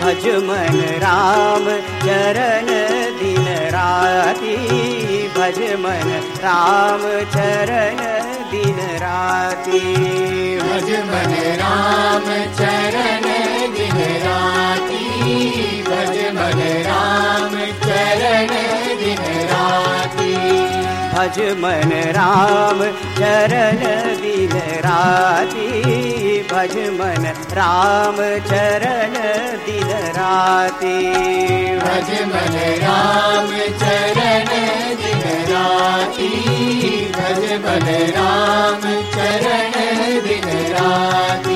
भज मन राम चरण दिन राति, भज मन राम चरण दिन राति, भज मन राम चरण दिन राति, भज मन राम चरण दिन राति, भज मन राम चरण दिन राति, भज मन राम चरण दिन राति, भज मन राम चरण दिन राति, भज मन राम चरण दिन राति।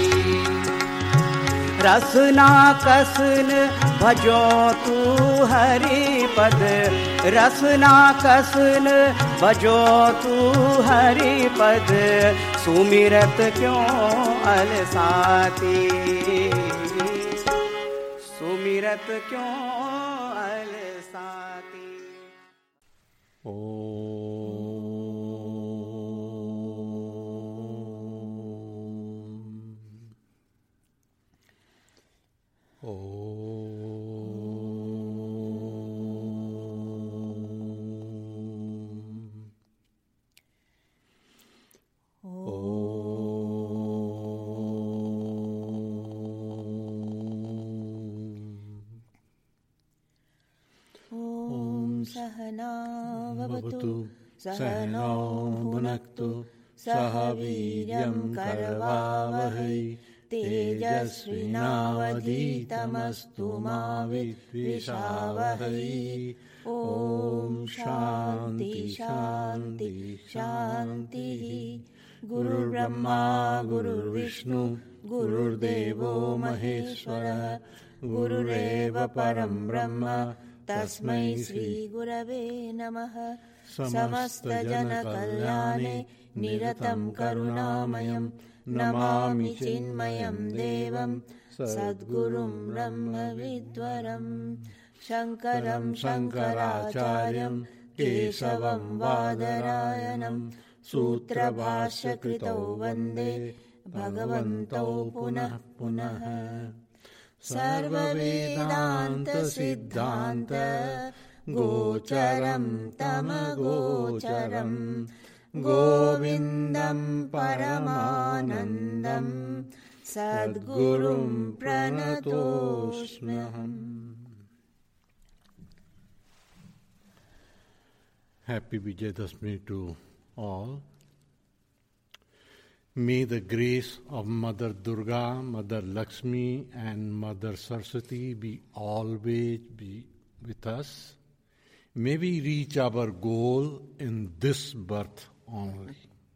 रसना कसन भजो तू हरि पद, रसना कसन भजो तू हरि पद, सुमिरत क्यों अलसाती, सुमिरत क्यों अलसाती। सहनावतु सहनौ भुनक्तु सह वीर्यं करवावहै तेजस्विनावधीतमस्तु मा विद्विषावहै। ॐ शान्ति शान्ति शान्तिः। गुरुर्ब्रह्मा गुरुर्विष्णु गुरुर्देवो महेश्वरः, गुरुरेव परं ब्रह्म तस्मै श्री गुरवे नमः। समस्तजनकल्याणे निरतं करुणामयं नमामि चिन्मयं देवं सद्गुरुं ब्रह्मविद्वरं, शङ्करं शङ्कराचार्यं केशवं बादरायणं, सूत्रभाष्यकृतौ वन्दे भगवन्तौ पुनः पुनः। सर्ववेदान्त सिद्धान्त गोचरं तमगोचरं, गोविन्दं परमानन्दं सद्गुरुं प्रणतोऽस्म्यहम्। Happy Vijayadashmi to all. May the grace of Mother Durga, Mother Lakshmi and Mother Saraswati be always be with us. May we reach our goal in this birth only.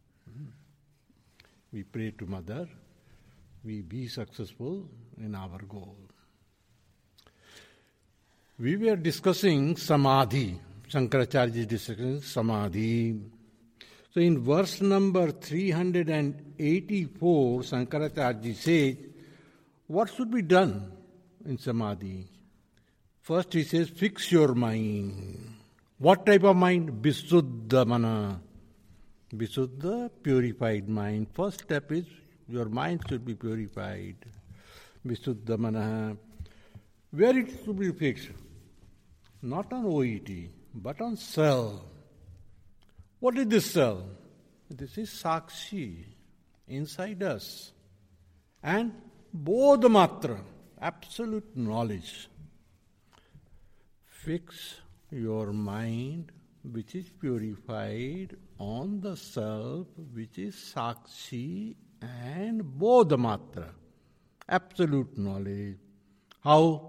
We pray to Mother, we be successful in our goal. We were discussing Samadhi. Shankaracharya is discussing Samadhi. So in verse number 384, Shankaracharya says, what should be done in Samadhi? First he says, fix your mind. What type of mind? Visuddha mana. Visuddha, purified mind. First step is, your mind should be purified. Visuddha mana. Where it should be fixed? Not on OET, but on self. What is this self? This is Sakshi, inside us. And Bodhamatra, absolute knowledge. Fix your mind, which is purified, on the self, which is Sakshi and Bodhamatra, absolute knowledge. How?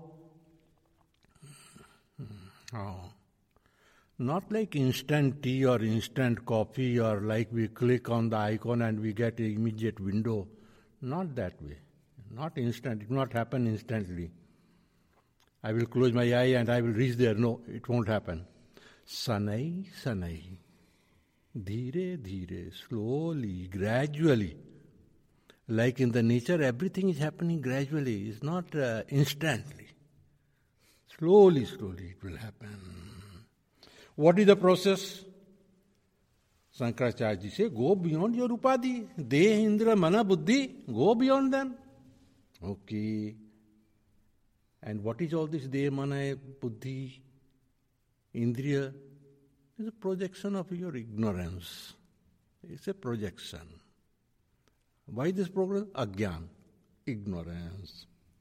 Not like instant tea or instant coffee, or like we click on the icon and we get an immediate window. Not that way. Not instant. It will not happen instantly. I will close my eye and I will reach there. No, it won't happen. Sanai, sanai. Dhire, dhire. Slowly, gradually. Like in the nature, everything is happening gradually. It's not instantly. Slowly, slowly it will happen. What is the process? Shankaracharya says, go beyond your upadhi. Deha, indra, mana, buddhi. Go beyond them. Okay. And what is all this Deha, Mana, Buddhi, Indriya? It's a projection of your ignorance. It's a projection. Why this program? Agyan, ignorance.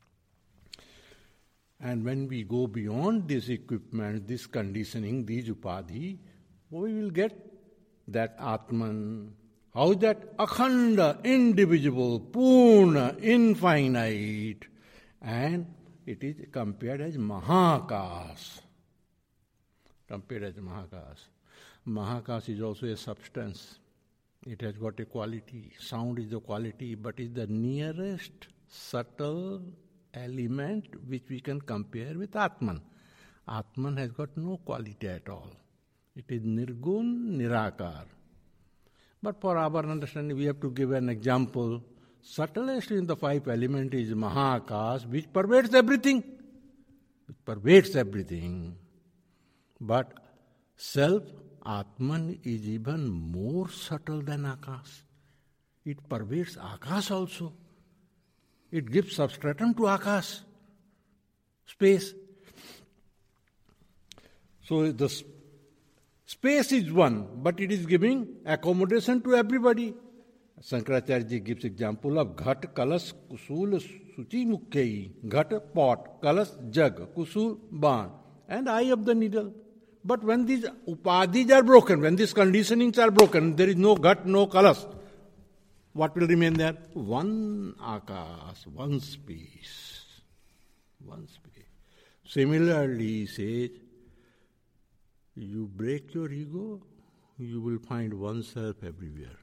And when we go beyond this equipment, this conditioning, these upadhi, we will get that Atman. How is that? Akhanda, indivisible, purna, infinite. And it is compared as Mahakas. Compared as Mahakas. Mahakas is also a substance. It has got a quality. Sound is the quality, but is the nearest subtle element which we can compare with Atman. Atman has got no quality at all. It is Nirgun, Nirakar. But for our understanding, we have to give an example. Subtlest in the five elements is Mahakas, which pervades everything. Which pervades everything. But self, Atman, is even more subtle than Akas. It pervades Akas also. It gives substratum to Akas, space. So the space is one, but it is giving accommodation to everybody. Shankaracharya ji gives example of Ghat, Kalas, Kusul, Suchi, Mukhyayi. Ghat, pot, Kalas, jug, Kusul, barn, and eye of the needle. But when these upadhis are broken, when these conditionings are broken, there is no Ghat, no Kalas. What will remain there? One Akas, one space. One space. Similarly, he says, you break your ego, you will find oneself everywhere.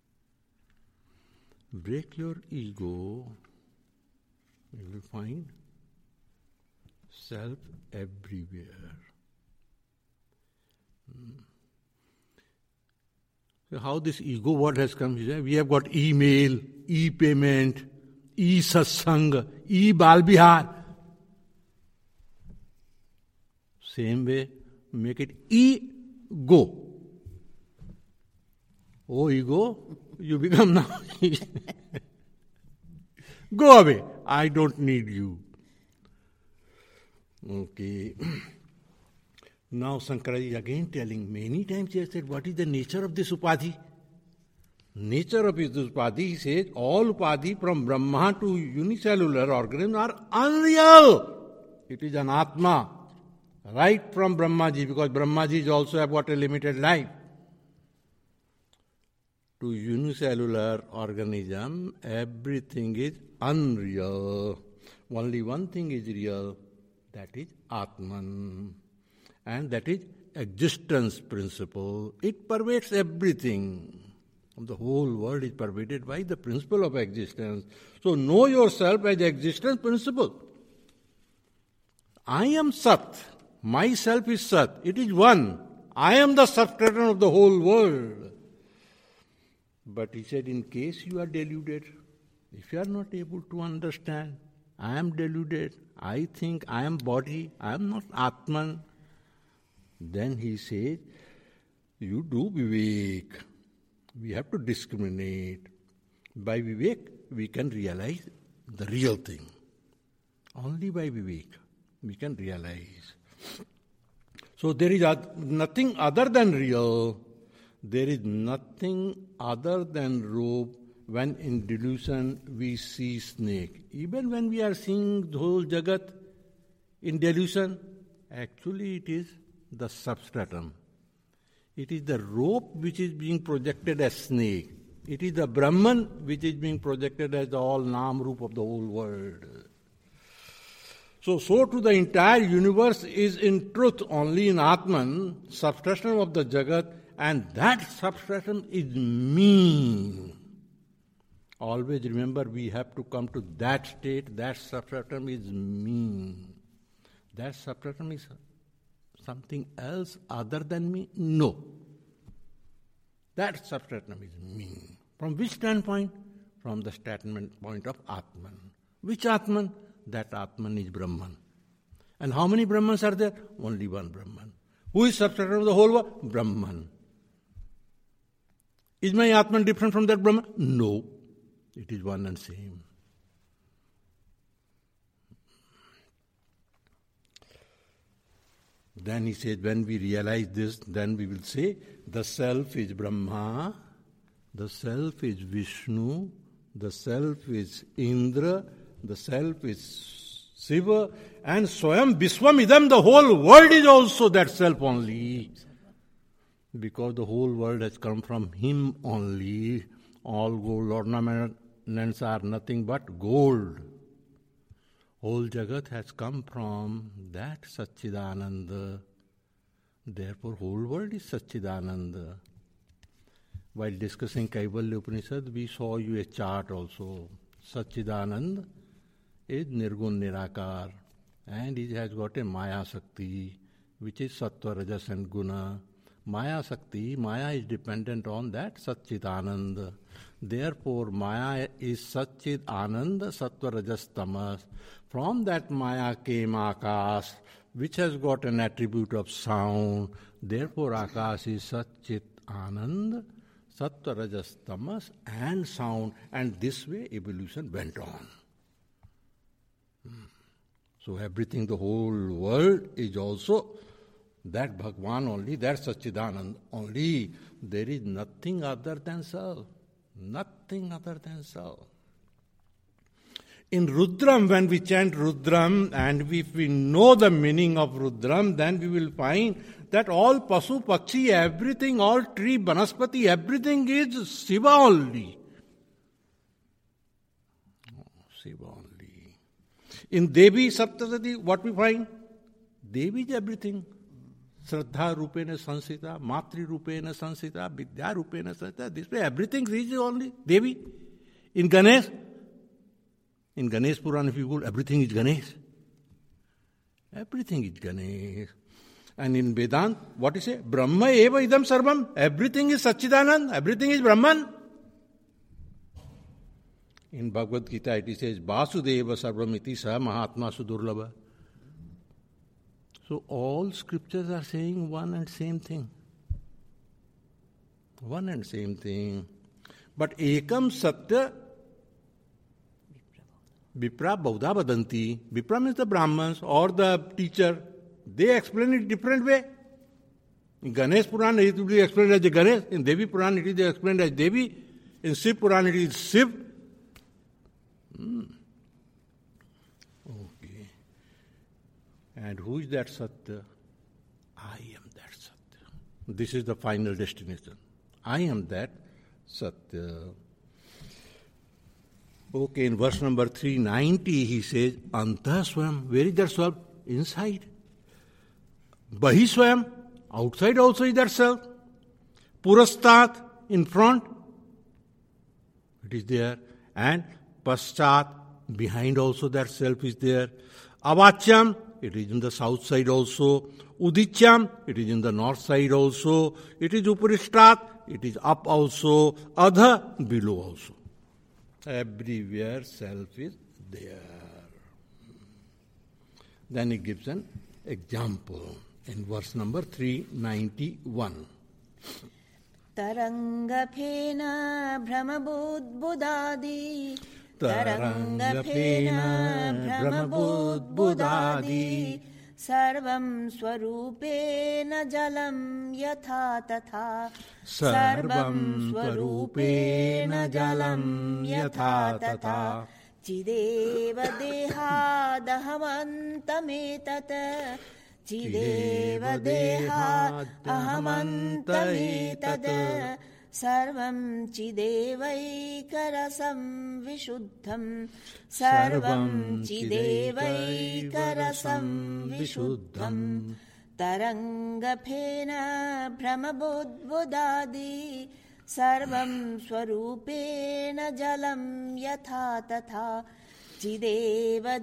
Break your ego, you will find self everywhere. So how this ego word has come here? We have got email, e-payment, e-satsang, e-balbihar. Same way, make it ego. Oh, ego, you become now. Go away. I don't need you. Okay. Now Shankaracharya is again telling, many times he has said, what is the nature of this upadhi? Nature of this upadhi, he says, all upadhi from Brahma to unicellular organisms are unreal. It is an Atma. Right from Brahmaji, because Brahmaji is also have got a limited life. To unicellular organism, everything is unreal. Only one thing is real, that is Atman. And that is existence principle. It pervades everything. The whole world is pervaded by the principle of existence. So know yourself as existence principle. I am Sat. Myself is Sat. It is one. I am the substratum of the whole world. But he said, in case you are deluded, if you are not able to understand, I am deluded, I think I am body, I am not Atman, then he says, you do Vivek. We have to discriminate. By Vivek, we can realize the real thing. Only by Vivek, we can realize. So there is nothing other than real. There is nothing other than rope. When in delusion we see snake. Even when we are seeing the whole Jagat in delusion, actually it is the substratum. It is the rope which is being projected as snake. It is the Brahman which is being projected as the all Nam Roop of the whole world. So to the entire universe is in truth only in Atman, substratum of the Jagat, and that substratum is me. Always remember, we have to come to that state, that substratum is me. That substratum is something else other than me? No. That substratum is me. From which standpoint? From the standpoint of Atman. Which Atman? That Atman is Brahman. And how many Brahmans are there? Only one Brahman. Who is substratum of the whole world? Brahman. Is my Atman different from that Brahman? No. It is one and same. Then he says, when we realize this, then we will say, the self is Brahma, the self is Vishnu, the self is Indra, the self is Shiva, and Swayam Vishwam Idam, the whole world is also that self only. Because the whole world has come from him only. All gold ornaments are nothing but gold. Whole Jagat has come from that Satchidananda. Therefore, whole world is Satchidananda. While discussing Kaivalya Upanishad, we saw you a chart also. Satchidananda is Nirgun Nirakar, and it has got a Maya Sakti, which is Sattva, Rajas and Guna. Maya Sakti, Maya is dependent on that Satchidananda. Therefore, Maya is Satchid Ananda, Sattva, Rajas, Tamas. From that Maya came Akash, which has got an attribute of sound. Therefore, Akash is Satchid Ananda, Sattva, Rajas, Tamas, and sound. And this way evolution went on. So everything, the whole world is also that Bhagwan only, that Satchidanand only. There is nothing other than self. Nothing other than self. In Rudram, when we chant Rudram, and if we know the meaning of Rudram, then we will find that all Pasu, Pakshi, everything, all tree, Banaspati, everything is Shiva only. Shiva only. In Devi Saptasati, what we find? Devi is everything. Shraddha Rupena Sansita, Matri Rupena Sansita, Vidya Rupena Sansita. This way everything is only Devi. In Ganesh Puran, if you go, everything is Ganesh. Everything is Ganesh. And in Vedant, what is it? Brahma eva idam sarvam. Everything is Satchidanand. Everything is Brahman. In Bhagavad Gita it says, Vasudeva sarvam iti sa mahatma sudurlabha. So all scriptures are saying one and same thing. One and same thing. But ekam satya Vipra Baudha Vadanti. Vipra means the Brahmins or the teacher. They explain it different way. In Ganesh Puran it will be explained as Ganesh. In Devi Puran it is explained as Devi. In Shiv Puran it is Shiv. Okay. And who is that Satya? I am that Satya. This is the final destination. I am that Satya. Okay, in verse number 390 he says, Antah Swayam. Where is that self? Inside. Bahi Swayam. Outside also is that self. Purastat. In front. It is there. And Paschat. Behind also that self is there. Avachyam. It is in the south side also. Udichyam. It is in the north side also. It is Uparishtat. It is up also. Adha. Below also. Everywhere self is there. Then he gives an example in verse number 391. Tarangapena brahmabudbudadi Tarangapena brahmabudbudadi Sarvam swarupena jalam yatha tatha Sarvam swarupena jalam yatha tatha Chideva dehadahamantametat Chideva dehadahamantametat Sarvam chidevaikarasam vishuddham Sarvam chidevaikarasam vishuddham Tarangapena brahmabudbudadi Sarvam swarupena jalam yatha tatha Chideva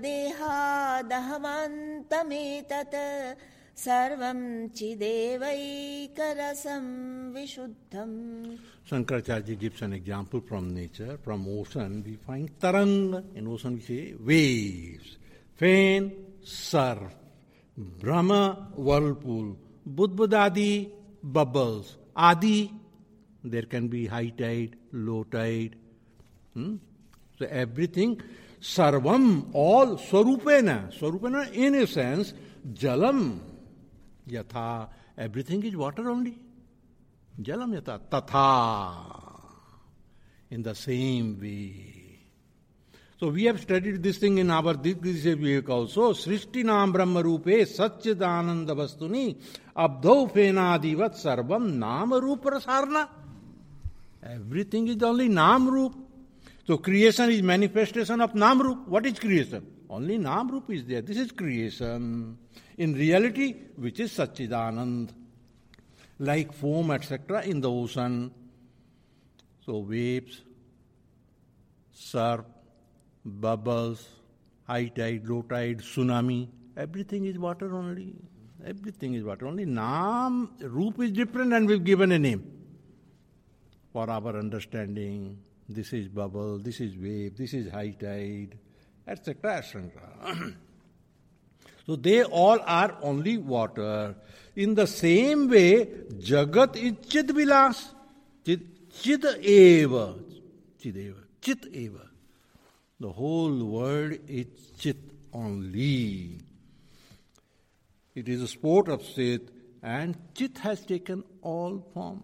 dehadahamantametat Sarvam chidevaikarasam vishuddham. Shankaracharya gives an example from nature. From ocean we find tarang. In ocean we say waves. Fen, surf. Brahma, whirlpool. Budbudadi, bubbles. Adi, there can be high tide, low tide. So everything. Sarvam, all. Swarupena. Swarupena in a sense, jalam. Yatha, everything is water only. Jalam yatha, tatha, in the same way. So we have studied this thing in our Digvijay also. Srishtinam Brahma Rupe Satchidananda Vastuni Abdho Fenadivat Sarvam Nama Rupa Rasarna. Everything is only Nam Rup. So creation is manifestation of Nam Rup. What is creation? Only Nam Rup is there. This is creation. In reality, which is Satchidanand. Like foam, etc. in the ocean. So waves, surf, bubbles, high tide, low tide, tsunami, everything is water only. Everything is water only. Naam, Roop is different and we've given a name for our understanding. This is bubble, this is wave, this is high tide, etc. etc. So they all are only water. In the same way, Jagat is Chid Vilas. Chid eva. Chid eva. Chit eva. The whole world is Chit only. It is a sport of Chit, and Chit has taken all form.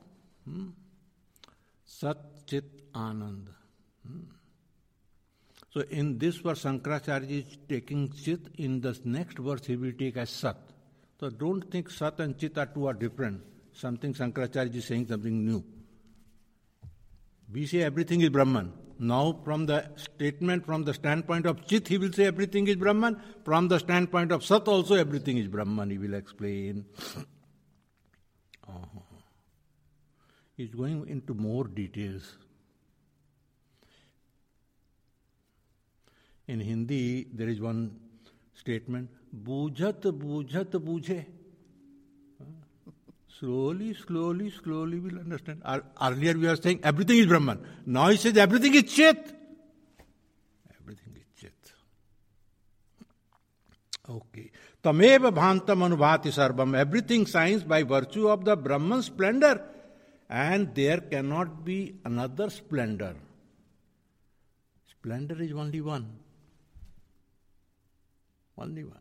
Sat Chit Anand. So in this verse, Shankaracharya is taking Chit. In the next verse, he will take as Sat. So don't think Sat and Chit are different. Something Shankaracharya is saying something new. We say everything is Brahman. Now from the statement, from the standpoint of Chit, he will say everything is Brahman. From the standpoint of Sat also everything is Brahman, he will explain. He's going into more details. In Hindi, there is one statement, Bujhat, bujhat, bujhe. Slowly, slowly, slowly we'll understand. Earlier we were saying everything is Brahman. Now he says everything is Chit. Everything is Chit. Okay. Tameva bhantam anubhati sarvam. Everything shines by virtue of the Brahman splendor. And there cannot be another splendor. Splendor is only one. Only one.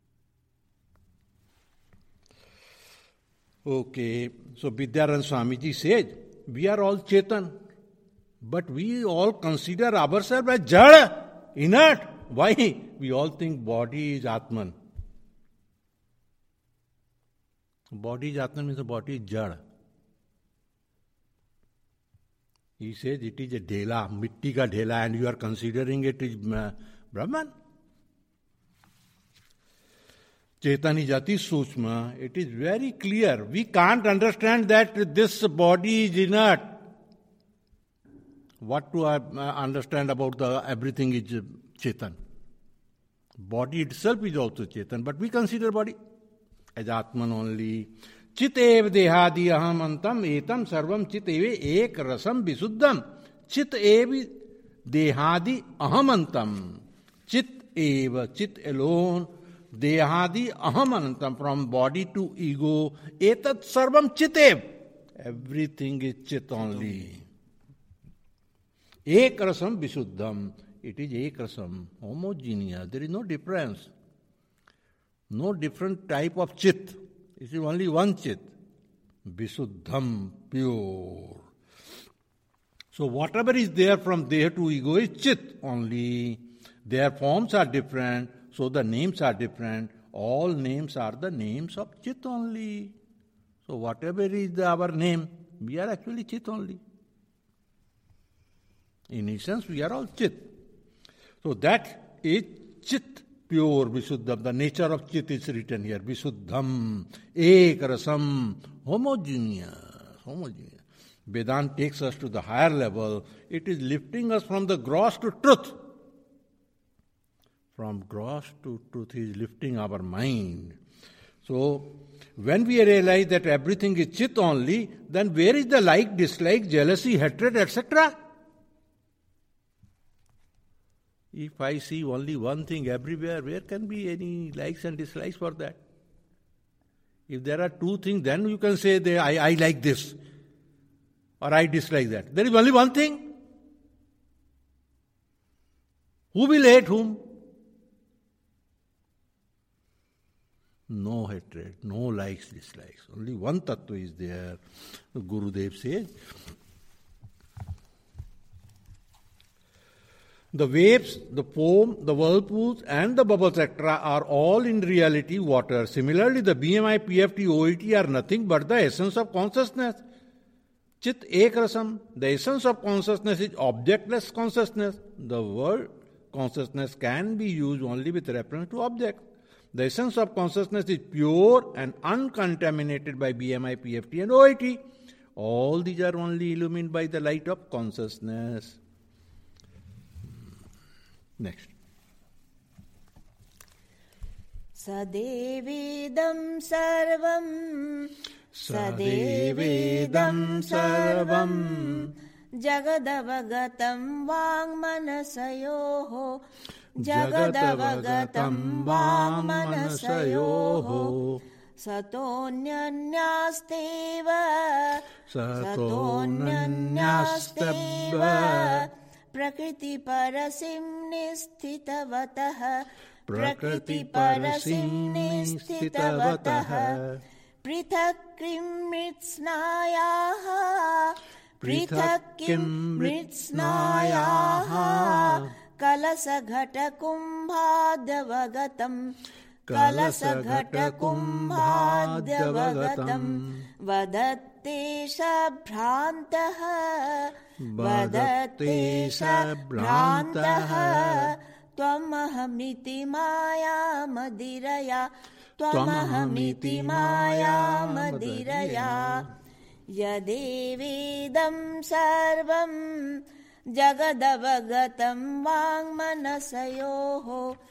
Okay, so Vidyaranya Swamiji says, we are all Chetan, but we all consider ourselves as Jada, inert. Why? We all think body is Atman. Body is Atman means the body is Jada. He says it is a dhela, mitti ka dhela, and you are considering it is Brahman. Chaitanya Jati Sushma, it is very clear. We can't understand that this body is inert. What to understand about the everything is Chaitan. Body itself is also Chaitan, but we consider body as Atman only. Chit ev dehadi aham antam etam sarvam chit eve ek rasam visuddham. Chit ev dehadi aham antam. Chit eva, chit alone. Dehadi aham anantam, from body to ego, etat sarvam chitev. Everything is Chit only. Ek rasam visuddham. It is ek rasam, homogeneous. There is no difference. No different type of Chit. It is only one Chit. Visuddham, pure. So whatever is there from there to ego is Chit only. Their forms are different. So the names are different. All names are the names of Chit only. So whatever is our name, we are actually Chit only. In essence, we are all Chit. So that is Chit, pure Visuddham. The nature of Chit is written here. Visuddham, ek rasam, homogeneous. Vedanta takes us to the higher level. It is lifting us from the gross to truth. From gross to truth, he is lifting our mind. So, when we realize that everything is Chit only, then where is the like, dislike, jealousy, hatred, etc.? If I see only one thing everywhere, where can be any likes and dislikes for that? If there are two things, then you can say, I like this, or I dislike that. There is only one thing. Who will hate whom? No hatred, no likes, dislikes. Only one tattva is there. The Gurudev says, the waves, the foam, the whirlpools and the bubbles, etc. are all in reality water. Similarly, the BMI, PFT, OET are nothing but the essence of consciousness. Chit ek rasam. The essence of consciousness is objectless consciousness. The word consciousness can be used only with reference to object. The essence of consciousness is pure and uncontaminated by BMI, PFT and OET. All these are only illumined by the light of consciousness. Next. Sadevedam sarvam Sadevedam sarvam Jagadavagatam vangmanasayoho Jagadavagatam vangmanasayoho Satonyanyasteva Satonyanyasteva Prakriti parasim nisthitavatah Prakriti parasim nisthitavatah Prithak krim mritsnayaha Prithak kim mritsnayaha Kalasagata kumbhadavagatam Kalasagata kumbhadavagatam Vadatte sabhrantaha Vadatte sabhrantaha Twamahamiti maya madiraya Twamahamiti maya madiraya Yadevedam sarvam Jagadavagatam vangmanasayoho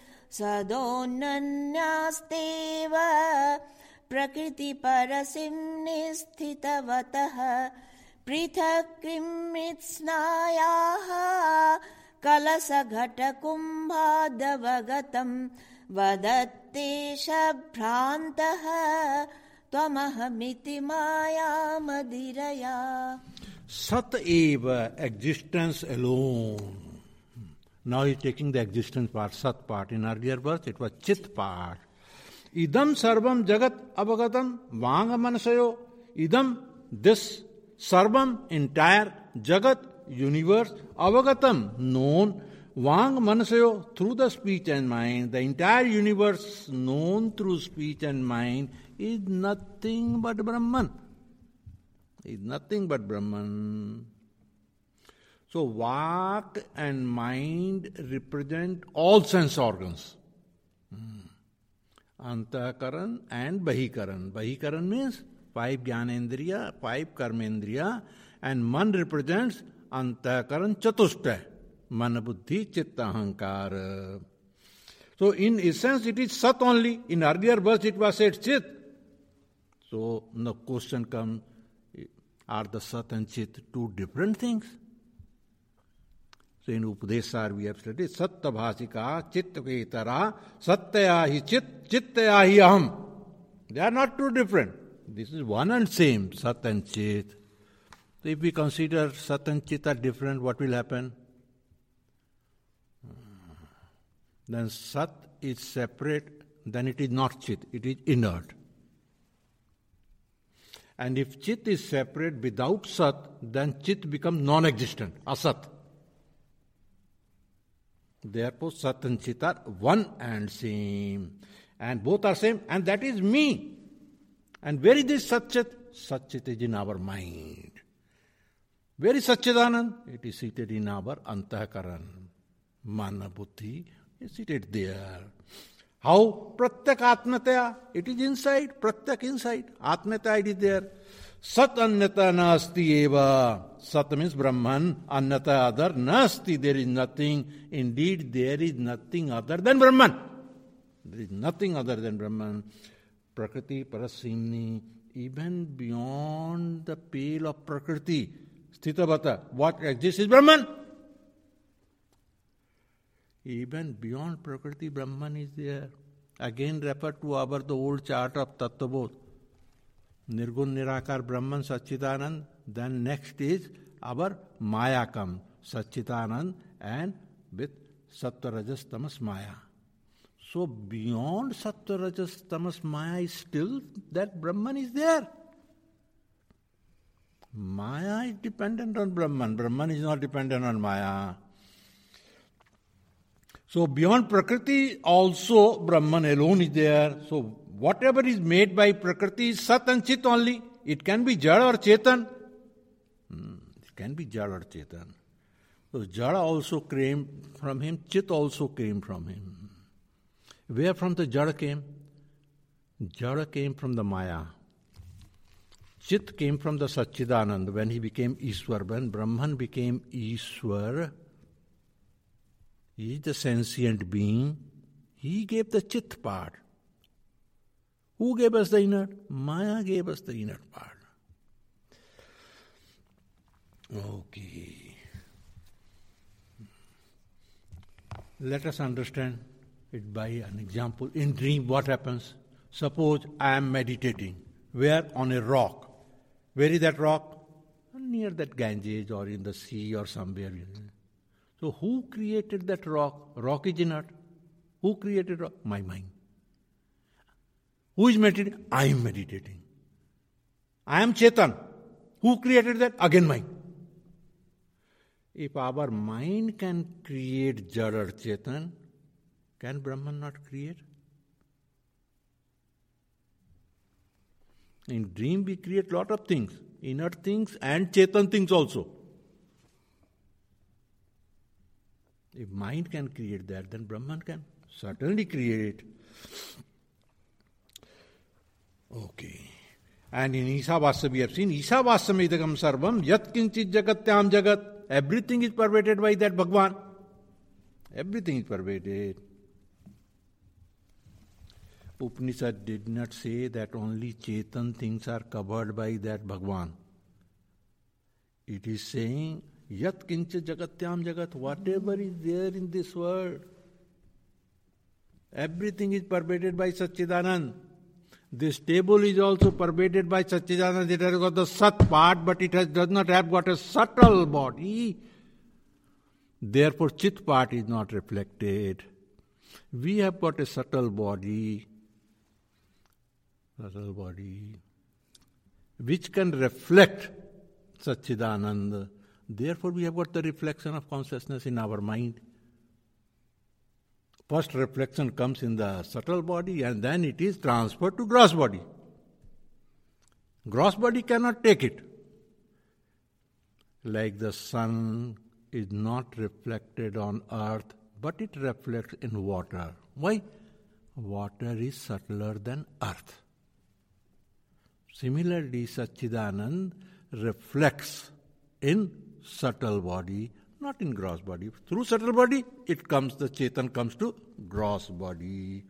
Sadonanyasteva Prakriti parasim nisthitavatah Prithak krim mritsnayaha Kalasagata kumbhadavagatam Vadatte sabhrantaha Twamahamiti maya madiraya. Sat eva, existence alone. Now he's taking the existence part, Sat part. In earlier verse it was Chit part. Idam sarvam jagat avagatam vangamanasayo. Idam, this sarvam, entire jagat, universe, avagatam, known, vangmanasayo, through the speech and mind. The entire universe known through speech and mind is nothing but Brahman. Is nothing but Brahman. So Vak and mind represent all sense organs. Antahkaran and Bahikaran. Bahikaran means 5 Jnanendriya, 5 Karmendriya, and Man represents Antahkaran Chatushta. Mana Buddhi Chitta Ahankara. So in essence it is Sat only. In earlier verse it was said Chit. So the question comes, are the Sat and Chit two different things? So in Upadesar we have studied Satta Bhasika, Chitta Vetara, Sattaya hi Chit, Chittaya hi Aham. They are not two different. This is one and same, Sat and Chit. So if we consider Sat and Chit are different, what will happen? Then Sat is separate, then it is not Chit, it is inert. And if Chit is separate without Sat, then Chit becomes non-existent, Asat. Therefore, Sat and Chit are one and same. And both are same, and that is me. And where is this Sat Chit? Sat Chit is in our mind. Where is Satchidanand? It is seated in our Antahkaran. Mana Buddhi is seated there. How? Pratyak Atmataya. It is inside. Pratyak inside. Atmataya it is there. Sat Annata Nasti Eva. Sat means Brahman. Annata other. Nasti. There is nothing. Indeed, there is nothing other than Brahman. There is nothing other than Brahman. Prakriti Parasimni. Even beyond the pale of Prakriti. Sthitabhata. What exists is Brahman. Even beyond Prakriti, Brahman is there. Again refer to the old chart of Tattvabodh. Nirgun Nirakar Brahman Satchitanand. Then next is our Mayakam Satchitanand and with Sattva Rajas Tamas Maya. So beyond Sattva, Rajas, Tamas, Maya is still that Brahman is there. Maya is dependent on Brahman. Brahman is not dependent on Maya. So beyond Prakriti also Brahman alone is there. So whatever is made by Prakriti is Sat and Chit only. It can be Jada or Chetan. It can be Jada or Chetan. So Jada also came from him, Chit also came from him. Where from the Jada came? Jada came from the Maya. Chit came from the Satchidanand when he became Ishwar. When Brahman became Ishwar, he is the sentient being. He gave the Chit part. Who gave us the inert? Maya gave us the inert part. Okay. Let us understand it by an example. In dream, what happens? Suppose I am meditating. Where? On a rock. Where is that rock? Near that Ganges or in the sea or somewhere. So who created that rock? Rock is inert. Who created rock? My mind. Who is meditating? I am meditating. I am Chetan. Who created that? Again mind. If our mind can create Jada or Chetan, can Brahman not create? In dream we create lot of things, inert things and Chetan things also. If mind can create that, then Brahman can certainly create it. Okay. And in Isavasya we have seen, Isavasya idagam sarvam yat kinchit jagatyam jagat. Everything is pervaded by that Bhagwan. Everything is pervaded. Upanishad did not say that only Chetan things are covered by that Bhagwan. It is saying, Yat kincha jagatyam jagat, whatever is there in this world, everything is pervaded by Satchidanand. This table is also pervaded by Satchidanand. It has got the Sat part, but it does not have got a subtle body. Therefore, Chit part is not reflected. We have got a subtle body, which can reflect Satchidanand. Therefore, we have got the reflection of consciousness in our mind. First reflection comes in the subtle body and then it is transferred to gross body. Gross body cannot take it. Like the sun is not reflected on earth, but it reflects in water. Why? Water is subtler than earth. Similarly, Satchidanand reflects in subtle body, not in gross body. Through subtle body, it comes, the Chetan comes to gross body.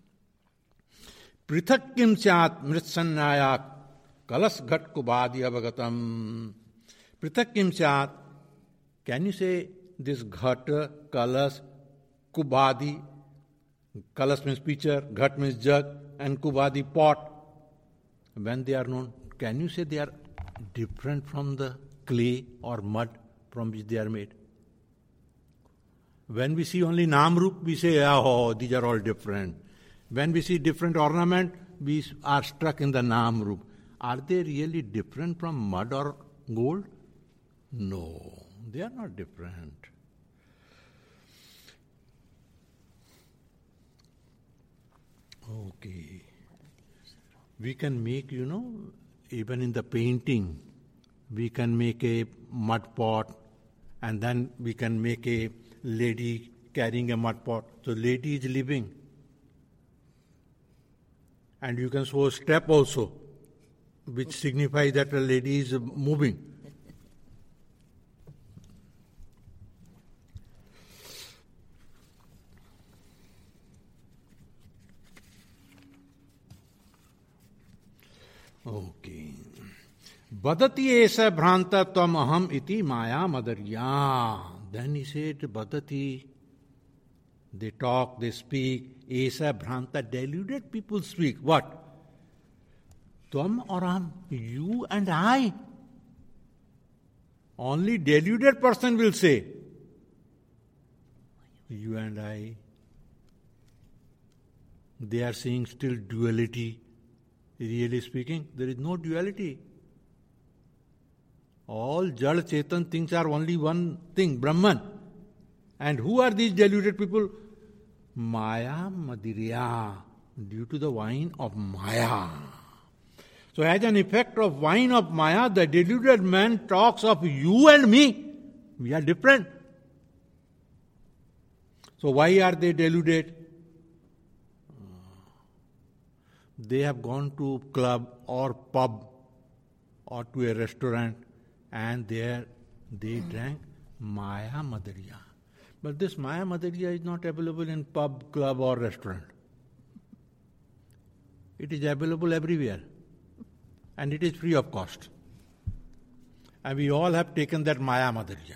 Prithak kim syat mritsannaya kalas ghat kubadi avagatam. Prithak kim syat, can you say this ghat, kalas, kubadi? Kalas means pitcher, ghat means jug, and kubadi pot. When they are known, can you say they are different from the clay or mud from which they are made? When we see only Namrup, we say, oh, these are all different. When we see different ornament, we are struck in the Namrup. Are they really different from mud or gold? No, they are not different. Okay. We can make, even in the painting, we can make a mud pot and then we can make a lady carrying a mud pot. So lady is living. And you can show a step also, which signifies that a lady is moving. Okay. Badati esa bhranta tvam aham iti maya madarya. Then he said, Badati, they talk, they speak, esa bhranta, deluded people speak. What? Tvam or aham, you and I. Only deluded person will say, you and I. they are seeing still duality. Really speaking, there is no duality. All Jal Chetan things are only one thing, Brahman. And who are these deluded people? Maya Madhurya, due to the wine of Maya. So as an effect of wine of Maya, the deluded man talks of you and me. We are different. So why are they deluded? They have gone to club or pub or to a restaurant and there they drank Maya Madhurya. But this Maya Madhurya is not available in pub, club or restaurant. It is available everywhere. And it is free of cost. And we all have taken that Maya Madhurya.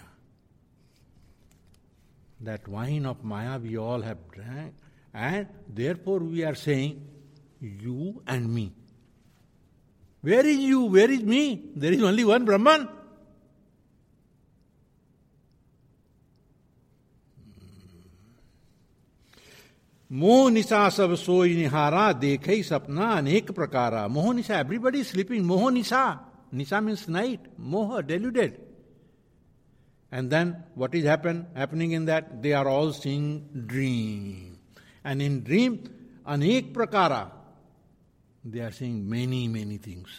That wine of Maya we all have drank. And therefore we are saying, you and me. Where is you? Where is me? There is only one Brahman. मोह निशा सब सोई निहारा देखे सपना अनेक प्रकारा. मोह निशा, everybody is sleeping. मोह निशा. Nisha means night. Moha, deluded. And then what is happening in that? They are all seeing dream. And in dream, anek prakara, they are seeing many, many things.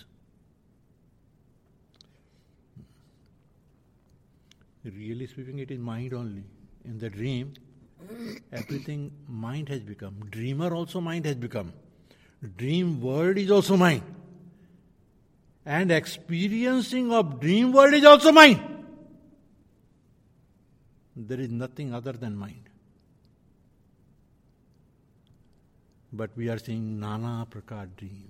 Really speaking, it is mind only. In the dream, everything mind has become. Dreamer also mind has become. Dream world is also mind. And experiencing of dream world is also mind. There is nothing other than mind. But we are seeing Nana Prakar dream.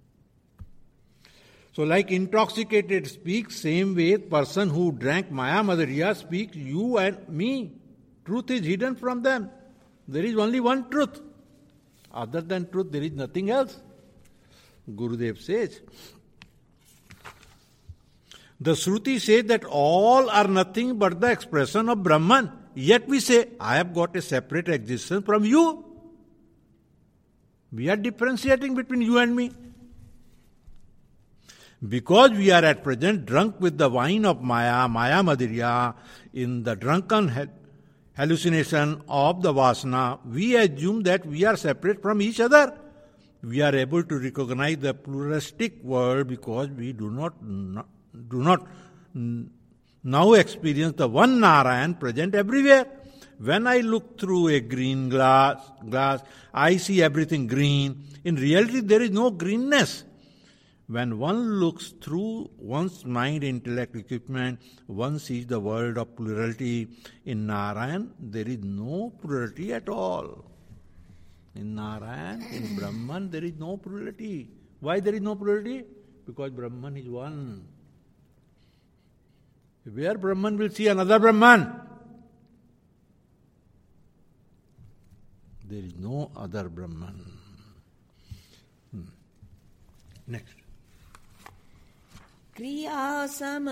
So like intoxicated speaks, same way person who drank Maya Madhurya speaks you and me. Truth is hidden from them. There is only one truth. Other than truth, there is nothing else. Gurudev says, the Shruti says that all are nothing but the expression of Brahman. Yet we say, I have got a separate existence from you. We are differentiating between you and me. Because we are at present drunk with the wine of Maya, Maya Madhurya, in the drunken hallucination of the Vasana, we assume that we are separate from each other. We are able to recognize the pluralistic world because we do not now experience the one Narayan present everywhere. When I look through a green glass, I see everything green. In reality, there is no greenness. When one looks through one's mind, intellect, equipment, one sees the world of plurality. In Narayan, there is no plurality at all. In Narayan, in Brahman, there is no plurality. Why there is no plurality? Because Brahman is one. Where Brahman will see another Brahman? There is no other Brahman. Next. Kriya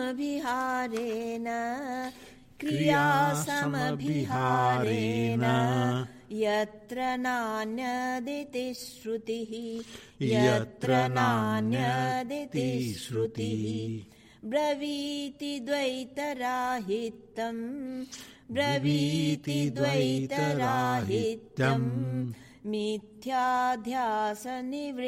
samabhiharena yatra nanyaditi shrutihi braviti dvaitarahityam mithyadhyasa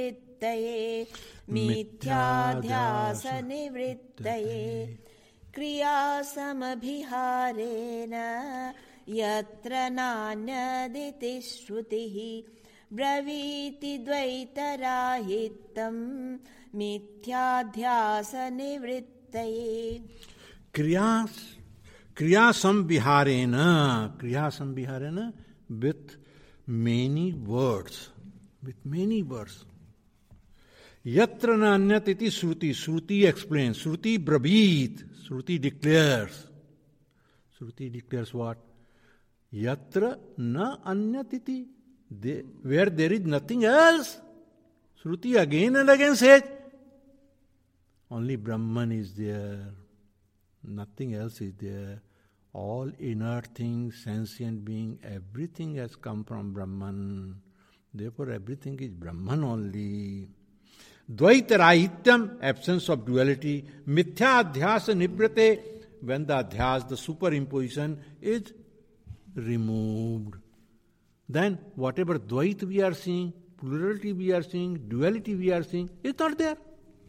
nivrittaye kriya samabhiharena yatra nanyaditi shrutihi braviti dvaitarahityam mithyadhyasa nivrittaye. Kriya sambiharena with many words. Yatra nanyatiti Shruti. Shruti explains. Shruti brabit. Shruti declares. Shruti declares what? Yatra na anyatiti. Where there is nothing else. Shruti again and again says, only Brahman is there. Nothing else is there. All inert things, sentient being, everything has come from Brahman. Therefore everything is Brahman only. Dvaita rahityam, absence of duality. Mithya adhyasa nibrate, when the adhyas, the superimposition, is removed. Then whatever dvaita we are seeing, plurality we are seeing, duality we are seeing, is not there.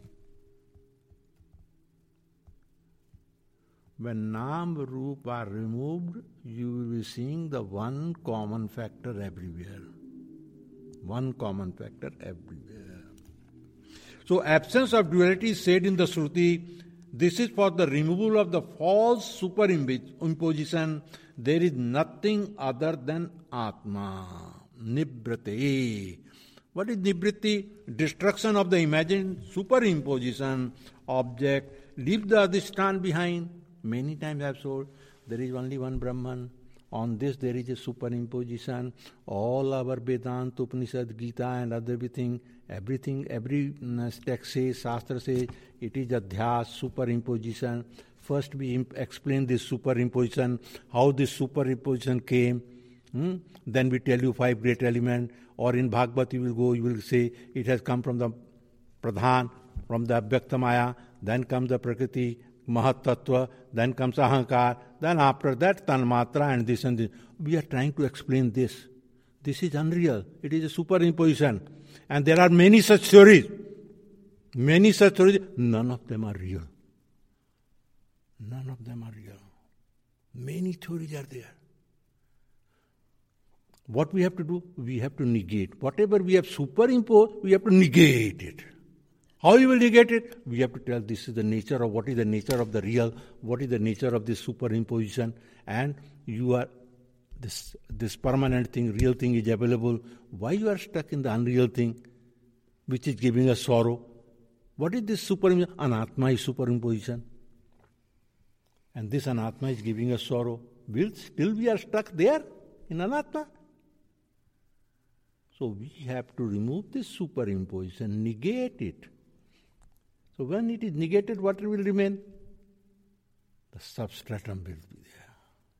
When Nam Roop are removed, you will be seeing the one common factor everywhere. One common factor everywhere. So absence of duality is said in the Shruti. This is for the removal of the false superimposition. There is nothing other than Atma. Nibrate. What is Nibriti? Destruction of the imagined superimposition object. Leave the adhisthana behind. Many times I have told, there is only one Brahman. On this there is a superimposition. All our Vedanta, Upanishad, Gita and everything, every text says, Shastra says, it is adhyas, superimposition. First we explain this superimposition, how this superimposition came. Then we tell you 5 great elements. Or in Bhagavad you will say, it has come from the Pradhan, from the Abhyakta Maya. Then comes the Prakriti, Mahat Tattva, then comes Ahankar, then after that Tanmatra and this and this. We are trying to explain this. This is unreal. It is a superimposition. And there are many such theories. Many such theories. None of them are real. None of them are real. Many theories are there. What we have to do? We have to negate. Whatever we have superimposed, we have to negate it. How you will negate it? We have to tell this is the nature of what is the nature of the real, what is the nature of this superimposition, and you are this permanent thing, real thing is available. Why you are stuck in the unreal thing, which is giving us sorrow? What is this superimposition? Anatma is superimposition. And this anatma is giving us sorrow. Still we are stuck there in anatma. So we have to remove this superimposition, negate it. So when it is negated, what will remain? The substratum will be there.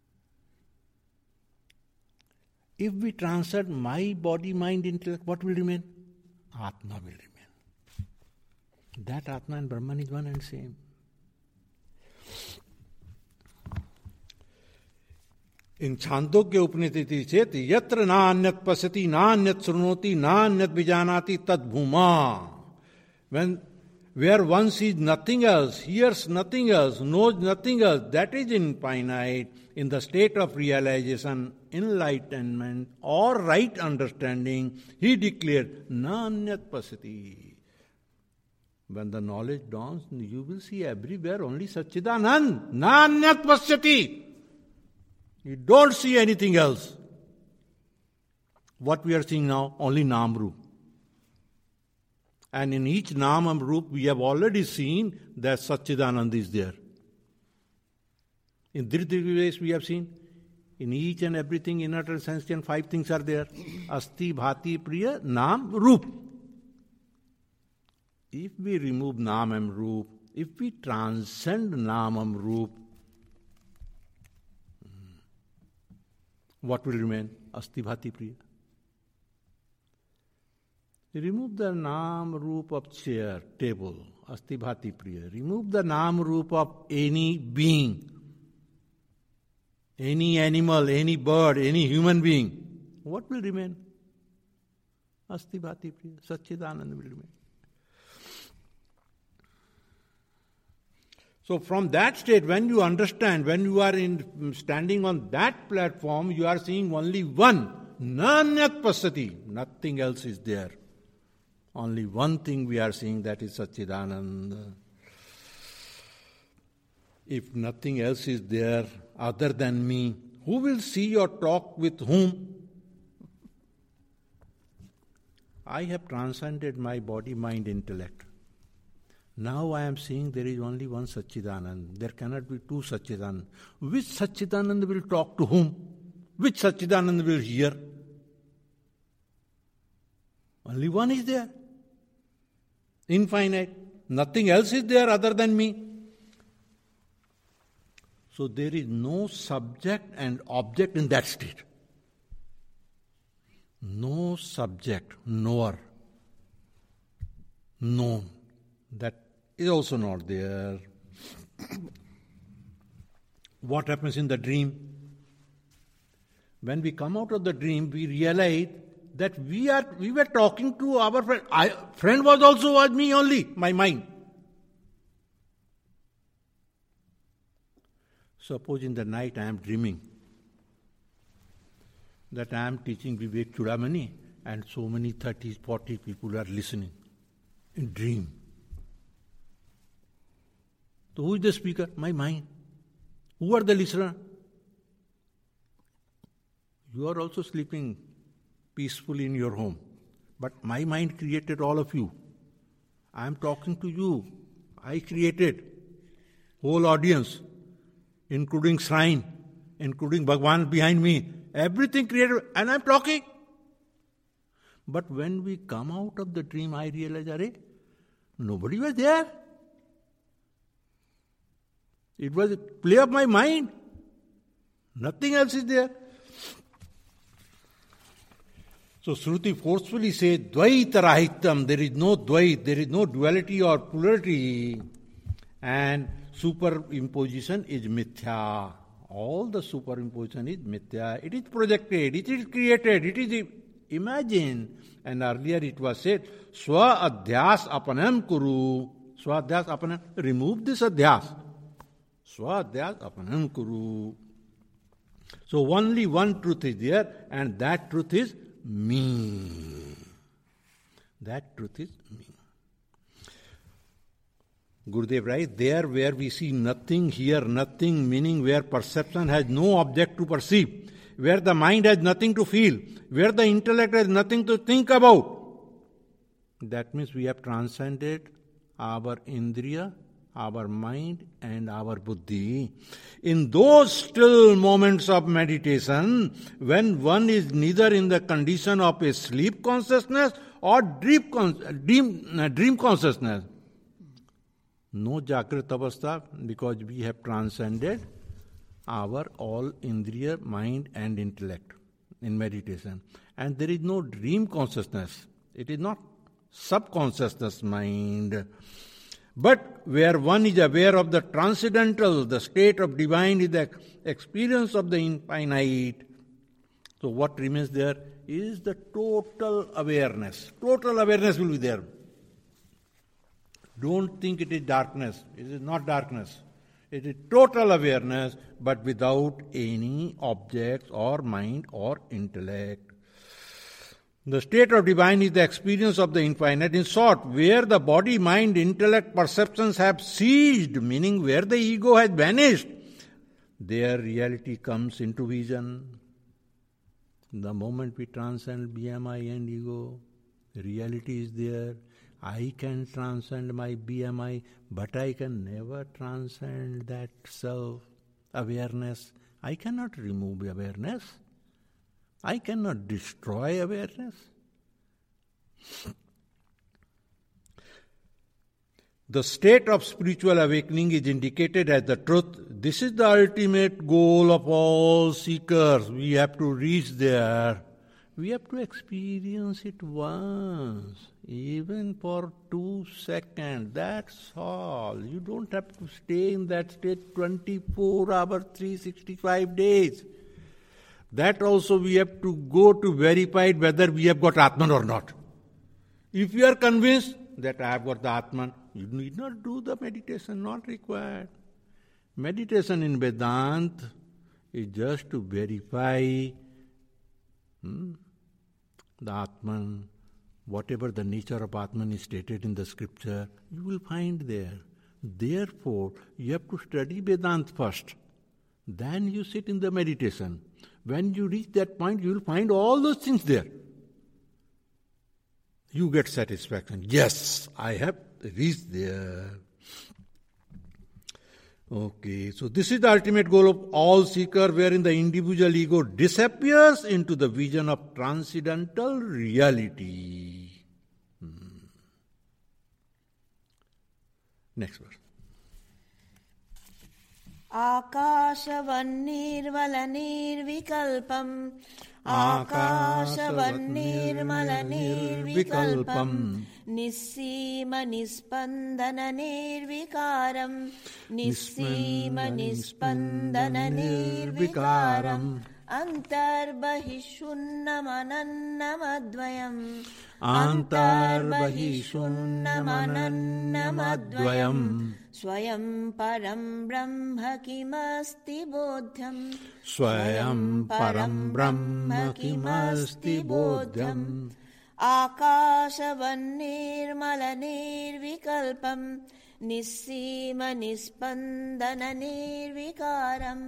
If we transcend my body, mind, intellect, what will remain? Atma will remain. That Atma and Brahman is one and same. In Chandogya Upanishad it says, Yatra nanyat pasati, nanyat srunoti, nanyat vijanati tad bhuma. Where one sees nothing else, hears nothing else, knows nothing else, that is infinite. In the state of realization, enlightenment, or right understanding, he declared, Nanyat pasati. When the knowledge dawns, you will see everywhere only Satchidanand. Nanyat pasyati. You don't see anything else. What we are seeing now, only Nam Roop. And in each Nam and Roop, we have already seen that Satchidanand is there. In Dhritivivesa we have seen, in each and everything, inner and sensation, 5 things are there. Asti, Bhati, Priya, Nam, Roop. If we remove Nam and Roop, if we transcend Nam and Roop, what will remain? Asti, Bhati, Priya. Remove the Nam Roop of chair, table, Asti, Bhati, Priya. Remove the Nam Roop of any being, any animal, any bird, any human being. What will remain? Asti, Bhati, Priya. Satchidanand will remain. So from that state, when you understand, when you are standing on that platform, you are seeing only one. Nanyat pasati. Nothing else is there. Only one thing we are seeing, that is Satchidanand. If nothing else is there other than me, who will see or talk with whom? I have transcended my body, mind, intellect. Now I am seeing there is only one Satchidanand. There cannot be 2 Satchidanand. Which Satchidanand will talk to whom? Which Satchidanand will hear? Only one is there. Infinite. Nothing else is there other than me. So there is no subject and object in that state. No subject, knower, known. That is also not there. What happens in the dream? When we come out of the dream, we realize that we were talking to our friend. Friend was me only, my mind. Suppose in the night I am dreaming that I am teaching Vivek Chudamani and so many 30, 40 people are listening in dream. So who is the speaker? My mind. Who are the listener? You are also sleeping peacefully in your home. But my mind created all of you. I am talking to you. I created whole audience, including shrine, including Bhagwan behind me. Everything created, and I am talking. But when we come out of the dream, I realize, nobody was there. It was a play of my mind. Nothing else is there. So Shruti forcefully says, Dvaita Rahitam, there is no Dvait, there is no duality or polarity. And superimposition is mithya. All the superimposition is mithya. It is projected, it is created, it is imagined. And earlier it was said, Swa adhyas apanam kuru. Swa adhyas apanam, remove this adhyas. Swa adhyas apanam kuru. So only one truth is there, and that truth is me. That truth is me. Gurudev writes, there where we see nothing, hear nothing, meaning where perception has no object to perceive, where the mind has nothing to feel, where the intellect has nothing to think about. That means we have transcended our indriya, our mind and our buddhi. In those still moments of meditation, when one is neither in the condition of a sleep consciousness or dream consciousness, no Jagrat Avastha, because we have transcended our all indriya, mind and intellect in meditation. And there is no dream consciousness. It is not subconsciousness mind. But where one is aware of the transcendental, the state of divine is the experience of the infinite. So what remains there is the total awareness. Total awareness will be there. Don't think it is darkness. It is not darkness. It is total awareness, but without any objects or mind or intellect. The state of divine is the experience of the infinite. In short, where the body, mind, intellect, perceptions have ceased, meaning where the ego has vanished, there reality comes into vision. The moment we transcend BMI and ego, reality is there. I can transcend my BMI, but I can never transcend that self-awareness. I cannot remove awareness. I cannot destroy awareness. The state of spiritual awakening is indicated as the truth. This is the ultimate goal of all seekers. We have to reach there. We have to experience it once, even for 2 seconds. That's all. You don't have to stay in that state 24 hours, 365 days. That also we have to go to verify whether we have got Atman or not. If you are convinced that I have got the Atman, you need not do the meditation, not required. Meditation in Vedanta is just to verify the Atman. Whatever the nature of Atman is stated in the scripture, you will find there. Therefore, you have to study Vedanta first. Then you sit in the meditation. When you reach that point, you will find all those things there. You get satisfaction. Yes, I have reached there. Okay, so this is the ultimate goal of all seeker, wherein the individual ego disappears into the vision of transcendental reality. Next verse. आकाशवन्निर्वलनिर्विकल्पम् आकाशवन्निर्मलनिर्विकल्पम् निस्सीमनिस्पन्दननिर्विकारम् निस्सीमनिस्पन्दननिर्विकारम् अन्तर्बहिःशून्यमनन्नमद्वयम् अन्तर्बहिःशून्यमनन्नमद्वयम् स्वयं परं ब्रह्म किमस्ति बोध्यम् स्वयं परं ब्रह्म किमस्ति बोध्यम् आकाशवन्निर्मलनिर्विकल्पम् निस्सीमनिस्पन्दननिर्विकारम्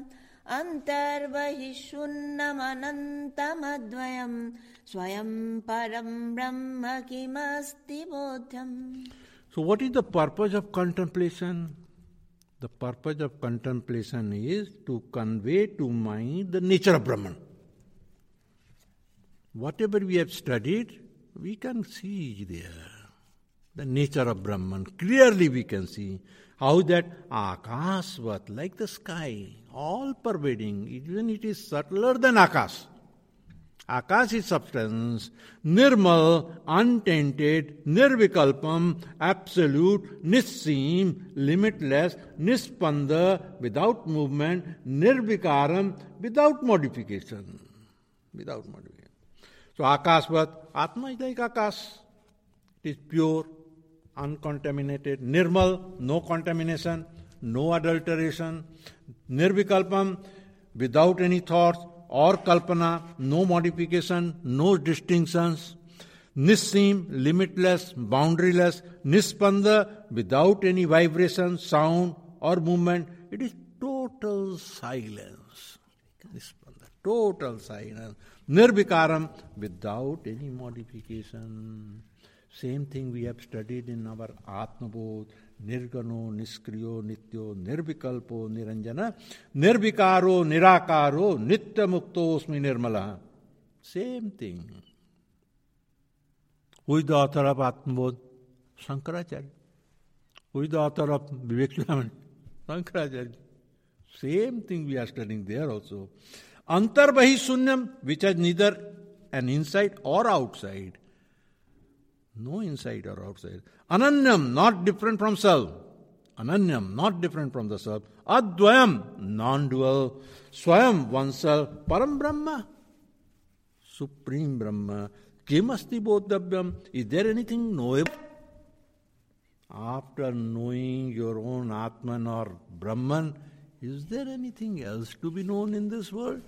अन्तर्बहिःशून्यमनन्तमद्वयम् स्वयं परं ब्रह्म किमस्ति बोध्यम्. So what is the purpose of contemplation? The purpose of contemplation is to convey to mind the nature of Brahman. Whatever we have studied, we can see there the nature of Brahman. Clearly we can see how that Akasvat, like the sky, all pervading, even it is subtler than Akash. Akash is substance, nirmal, untainted, nirvikalpam, absolute, nisseem, limitless, nispanda, without movement, nirvikaram, without modification. Without modification. So Akashvat, Atma is like Akash. It is pure, uncontaminated, nirmal, no contamination, no adulteration, nirvikalpam, without any thoughts or kalpana, no modification, no distinctions, nisseem, limitless, boundaryless, nispanda, without any vibration, sound or movement. It is total silence. Nispanda, total silence. Nirvikaram, without any modification. Same thing we have studied in our Atmabodh, Nirgano, Niskriyo, Nityo, Nirvikalpo, Niranjana, Nirvikaro, Nirakaro, Nitya Muktosmi Nirmala. Same thing. Who is the author of Atmabodh? Shankaracharya. Who is the author of Vivekchudamani? Shankaracharya. Same thing we are studying there also. Antarbahi Sunyam, which has neither an inside or outside. No inside or outside. Ananyam, not different from self. Ananyam, not different from the self. Advayam, non-dual. Swayam, oneself. Param Brahma, Supreme Brahma. Kimasti bodhavyam. Is there anything knowable? After knowing your own Atman or Brahman, is there anything else to be known in this world?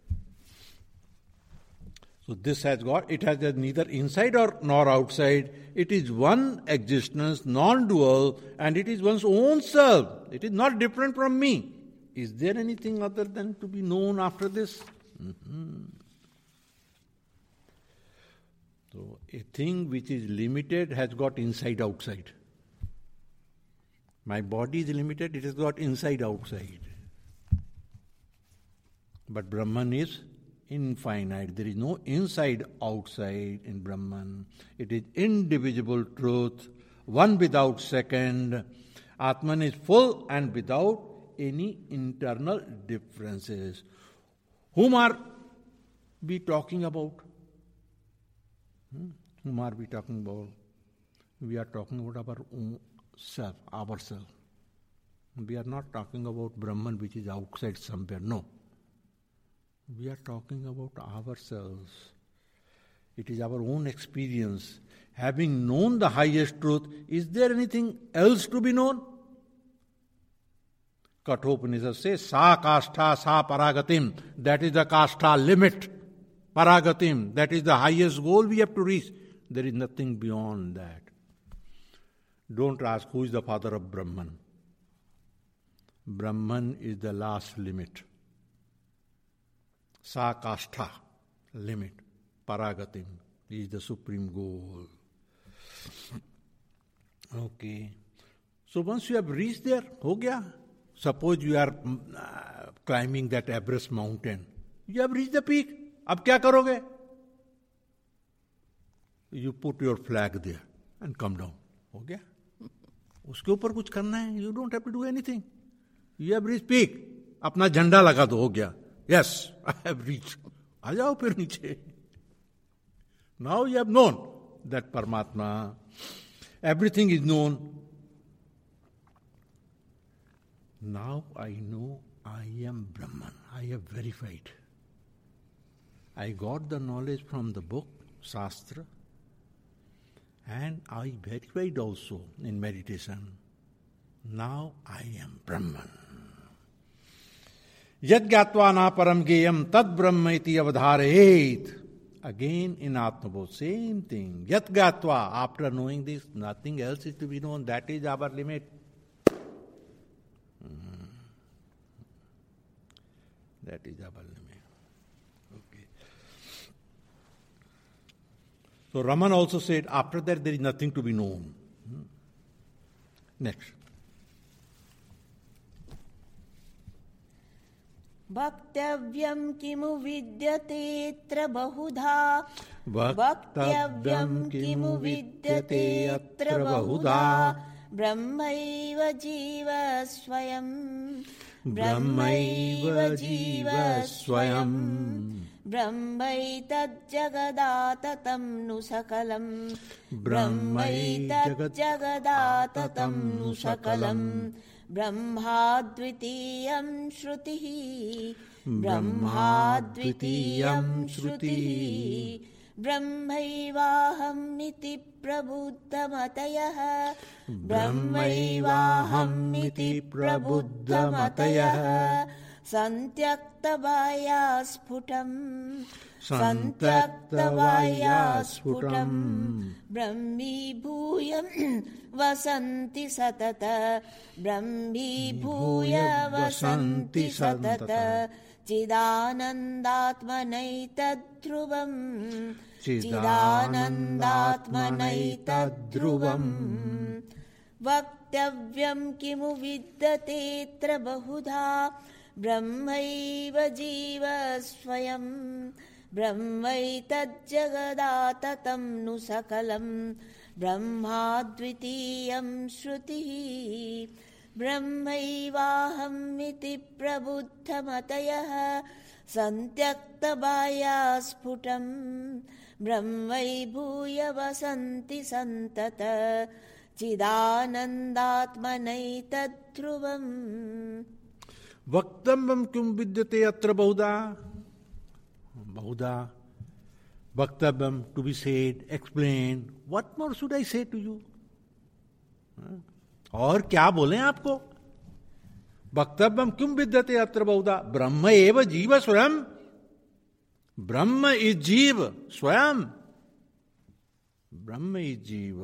So this has got, it has neither inside or nor outside. It is one existence, non-dual, and it is one's own self. It is not different from me. Is there anything other than to be known after this? So a thing which is limited has got inside, outside. My body is limited, it has got inside, outside. But Brahman is infinite. There is no inside, outside in Brahman. It is indivisible truth, one without second. Atman is full and without any internal differences. Whom are we talking about? Whom are we talking about? We are talking about our own self, ourself. We are not talking about Brahman which is outside somewhere. No. We are talking about ourselves. It is our own experience. Having known the highest truth, is there anything else to be known? Kathopanishad says, Sa kastha sa paragatim. That is the kastha limit. Paragatim. That is the highest goal we have to reach. There is nothing beyond that. Don't ask who is the father of Brahman. Brahman is the last limit. Sa kastha, limit. Paragatim is the supreme goal. Okay. So once you have reached there, ho gaya. Suppose you are climbing that Everest mountain. You have reached the peak. Ab kya karoge? You put your flag there and come down. Ho gaya. Uske upar kuch karna hai. You don't have to do anything. You have reached peak. Apna jhanda laga do, ho gaya. Yes, I have reached. आ जाओ फिर नीचे. Now you have known that Paramatma. Everything is known. Now I know I am Brahman. I have verified. I got the knowledge from the book, Shastra, and I verified also in meditation. Now I am Brahman. Yad gyatva na param geyam tad brahma iti avadharayet. Again in Atmabodh, same thing. Yat gatva, after knowing this, nothing else is to be known. That is our limit. That is our limit. Okay. So Raman also said, after that there is nothing to be known. Next. वक्तव्यं किमु विद्यतेऽत्र बहुधा वक्तव्यं किमु विद्यतेऽत्र बहुधा ब्रह्मैव जीव स्वयं ब्रह्मैव जीव स्वयं ब्रह्मैतज्जगदाततं नु सकलं ब्रह्मैतज्जगदाततं नु सकलं ब्रह्माद्वितीयं श्रुतिः ब्रह्माद्वितीयं श्रुतिः ब्रह्मैवाहमिति प्रबुद्धमतयः ब्रह्मैवाहमिति प्रबुद्धमतयः सन्त्यक्तबाह्यास्फुटं ब्रह्मीभूय वसन्ति सतत ब्रह्मीभूय वसन्ति सतत चिदानन्दात्मनैतद्ध्रुवम् चिदानन्दात्मनैतद्ध्रुवम् वक्तव्यं किमु विद्यतेऽत्र बहुधा ब्रह्मैव जीव स्वयं ब्रह्मैतज्जगदाततं नु सकलं ब्रह्माद्वितीयं श्रुतिः ब्रह्मैवाहमिति प्रबुद्धमतयः सन्त्यक्तबाह्यास्फुटं ब्रह्मैभूय वसन्ति सन्तत चिदानन्दात्मनैतद्ध्रुवम् वक्तव्यं किम विद्यते अत्र बहुधा बहुधा वक्तव्यम to be said explain what more should I say to you और क्या बोले आपको वक्तव्यम किम विद्यते अत्र बहुधा ब्रह्म एव जीव स्वयं ब्रह्म इज जीव स्वयं ब्रह्म इज जीव.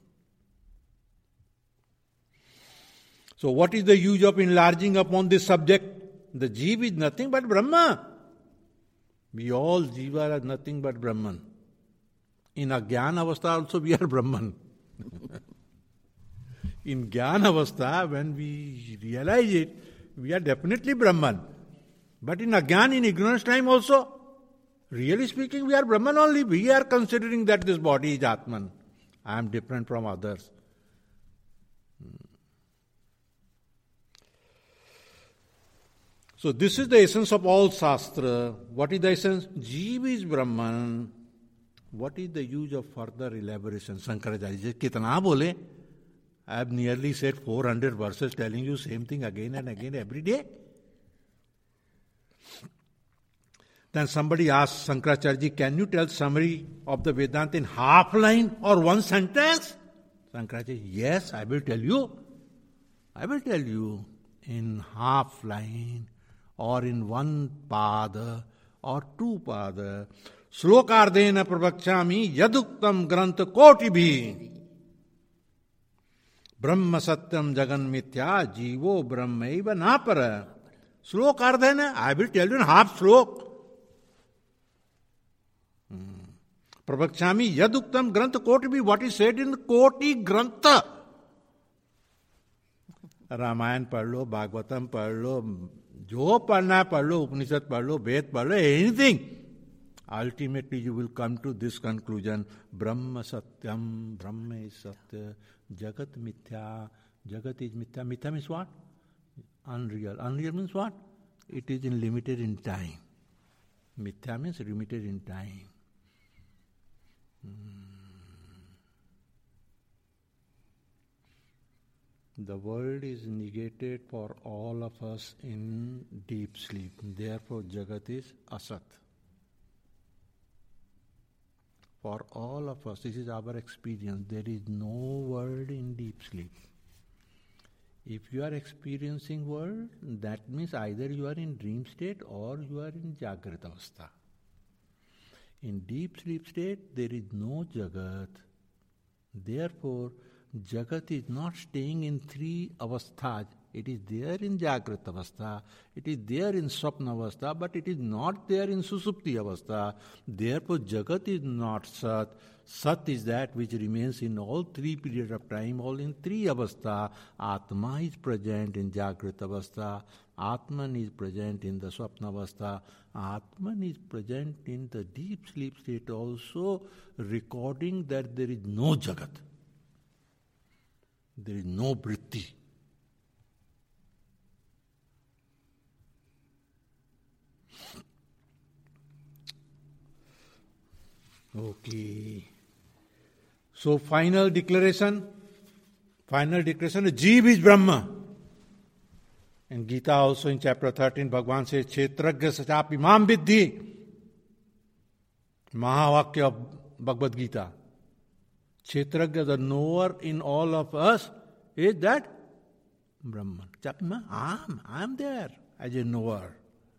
So what is the use of enlarging upon this subject? The Jeev is nothing but Brahma. We all Jiva are nothing but Brahman. In Ajnana Avastha also we are Brahman. In Jnana Avastha, when we realize it, we are definitely Brahman. But in Ajnana, in ignorance time also, really speaking, we are Brahman only. We are considering that this body is Atman. I am different from others. So this is the essence of all Shastra. What is the essence? Jeev is Brahman. What is the use of further elaboration? Shankaracharya ji, kitna bole? I have nearly said 400 verses telling you same thing again and again every day. Then somebody asked Shankaracharya ji, can you tell summary of the Vedanta in half line or one sentence? Shankaracharya ji, yes, I will tell you. I will tell you in half line or in one pada or two pada. Slokardena pravakshami yaduktam grantha koti bhi. Brahma satyam jagan mithya jivo brahmaiva napara. Slokardena, I will tell you in half slok. Pravakshami yaduktam grantha koti bhi. What is said in the koti grantha. Ramayan पढ़ लो, भागवतम पढ़ लो, जो पढ़ना पढ़ लो, उपनिषद पढ़ लो, वेद पढ़ लो, anything. Ultimately you will come to this conclusion. Brahma satyam, Brahma is satya, Jagat mithya, Jagat is mithya. Mithya means what? Unreal. Unreal means what? It is limited in time. Mithya means limited in time. The world is negated for all of us in deep sleep. Therefore, Jagat is asat. For all of us, this is our experience. There is no world in deep sleep. If you are experiencing world, that means either you are in dream state or you are in Jagrat Avastha. In deep sleep state, there is no Jagat. Therefore, Jagat is not staying in three avasthas. It is there in Jagrat Avastha, it is there in Swapna Avastha, but it is not there in Susupti Avastha. Therefore, Jagat is not Sat. Sat is that which remains in all three periods of time, all in three avastha. Atma is present in Jagrat Avastha, Atman is present in the Swapna Avastha, Atman is present in the deep sleep state also, recording that there is no Jagat. There is no vritti. Okay. So final declaration, Jeev is Brahma. In Gita also in chapter 13, Bhagavan says, Kshetragya sachapi mam viddhi. Mahavakya of Bhagavad Gita. Kshetragya, the knower in all of us, is that Brahman. I am there as a knower.